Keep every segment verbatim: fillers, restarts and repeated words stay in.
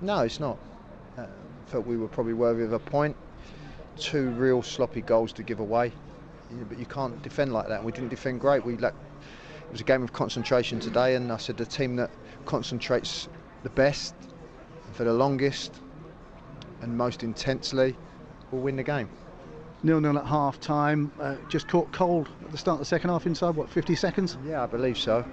No, it's not. Uh, felt we were probably worthy of a point. Two real sloppy goals to give away, but you can't defend like that. We didn't defend great. We lacked, it was a game of concentration today, and I said the team that concentrates the best, for the longest, and most intensely, will win the game. nil nil at half time, uh, just caught cold at the start of the second half inside, what, fifty seconds? Yeah, I believe so.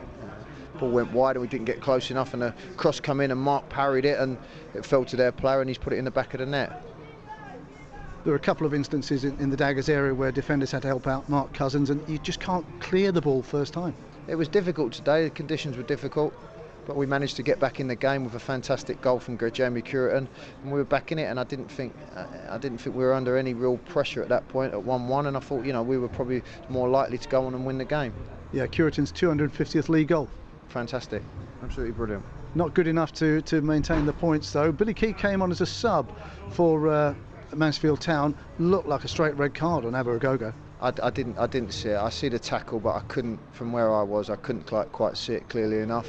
Ball went wide and we didn't get close enough, and a cross come in and Mark parried it and it fell to their player and he's put it in the back of the net. There were a couple of instances in, in the Daggers area where defenders had to help out Mark Cousins, and you just can't clear the ball first time. It was difficult today, the conditions were difficult, but we managed to get back in the game with a fantastic goal from Jamie Cureton, and we were back in it. And I didn't think I didn't think we were under any real pressure at that point at one one, and I thought, you know, we were probably more likely to go on and win the game. Yeah, Cureton's two hundred fiftieth league goal. Fantastic, absolutely brilliant. Not good enough to, to maintain the points though. Billy Key came on as a sub for uh, Mansfield Town. Looked like a straight red card on Abaragogo. I, I didn't I didn't see it. I see the tackle, but I couldn't, from where I was, I couldn't quite, quite see it clearly enough.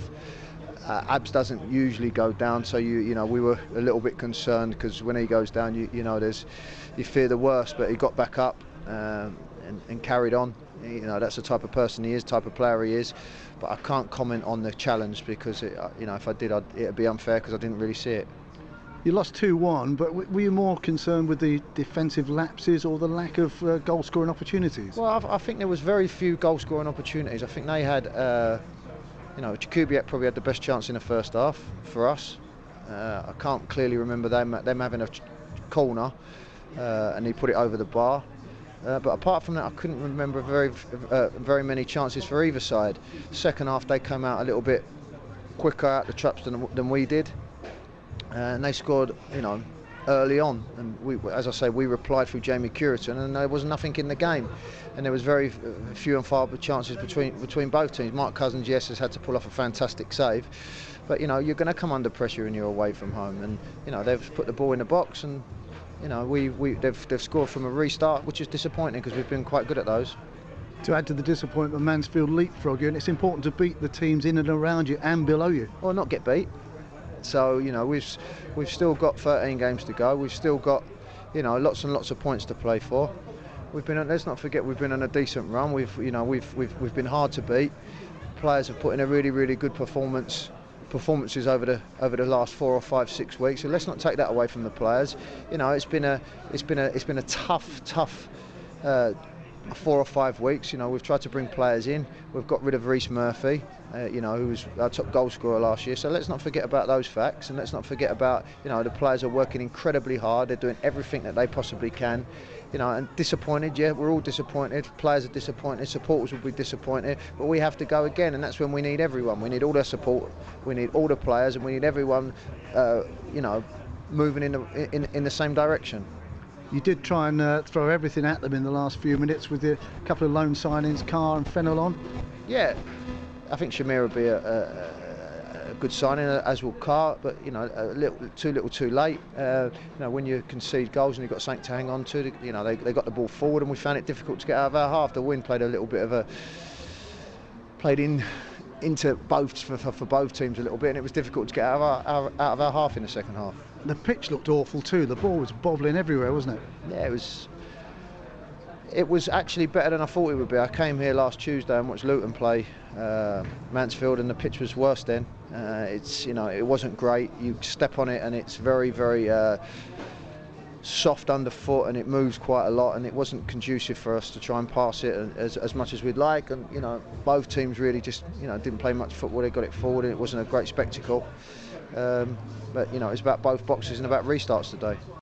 Uh, Abs doesn't usually go down, so you you know we were a little bit concerned, because when he goes down, you you know there's you fear the worst. But he got back up um, and, and carried on. You know, that's the type of person he is, type of player he is. But I can't comment on the challenge, because it, you know, if I did, I'd, it'd be unfair, because I didn't really see it. You lost two one, but were you more concerned with the defensive lapses or the lack of uh, goal scoring opportunities? Well, I, I think there was very few goal scoring opportunities. I think they had, uh, you know, Jakubiak probably had the best chance in the first half for us. Uh, I can't clearly remember them them having a corner, uh, and he put it over the bar. Uh, but apart from that, I couldn't remember very uh, very many chances for either side. Second half, they came out a little bit quicker out the traps than, than we did, uh, and they scored, you know, early on. And we, as I say, we replied through Jamie Cureton, and there was nothing in the game, and there was very few and far chances between between both teams. Mark Cousins, yes, has had to pull off a fantastic save, but you know you're going to come under pressure when you're away from home, and you know they've put the ball in the box and. You know, we, we they've, they've scored from a restart, which is disappointing, because we've been quite good at those. To add to the disappointment, Mansfield leapfrog you, and it's important to beat the teams in and around you and below you. Or not get beat. So, you know, we've we've still got thirteen games to go. We've still got, you know, lots and lots of points to play for. We've been, let's not forget, we've been on a decent run. We've, you know, we've we've we've been hard to beat. Players have put in a really really good performance. performances over the over the last four or five six weeks, so let's not take that away from the players. You know, it's been a it's been a it's been a tough tough uh, four or five weeks. You know, we've tried to bring players in. We've got rid of Reece Murphy, uh, you know, who was our top goal scorer last year. So let's not forget about those facts, and let's not forget about, you know, the players are working incredibly hard. They're doing everything that they possibly can. You know, and disappointed, yeah, we're all disappointed. Players are disappointed, supporters will be disappointed, but we have to go again, and that's when we need everyone. We need all their support, we need all the players, and we need everyone, uh, you know, moving in the, in, in the same direction. You did try and uh, throw everything at them in the last few minutes with a couple of loan signings, Carr and Fenelon. Yeah, I think Shamir will be a, a, a good signing, as will Carr, but you know, a little too little too late. Uh, you know, when you concede goals and you've got something to hang on to, you know, they, they got the ball forward, and we found it difficult to get out of our half. The wind played a little bit of a played in into both for, for, for both teams a little bit, and it was difficult to get out of our, our out of our half in the second half. The pitch looked awful too. The ball was bobbling everywhere, wasn't it? Yeah, it was. It was actually better than I thought it would be. I came here last Tuesday and watched Luton play uh, Mansfield, and the pitch was worse then. Uh, it's, you know, it wasn't great. You step on it and it's very, very uh, soft underfoot, and it moves quite a lot, and it wasn't conducive for us to try and pass it as, as much as we'd like. And you know, both teams really just, you know, didn't play much football. They got it forward, and it wasn't a great spectacle. Um, but you know, it's about both boxes and about restarts today.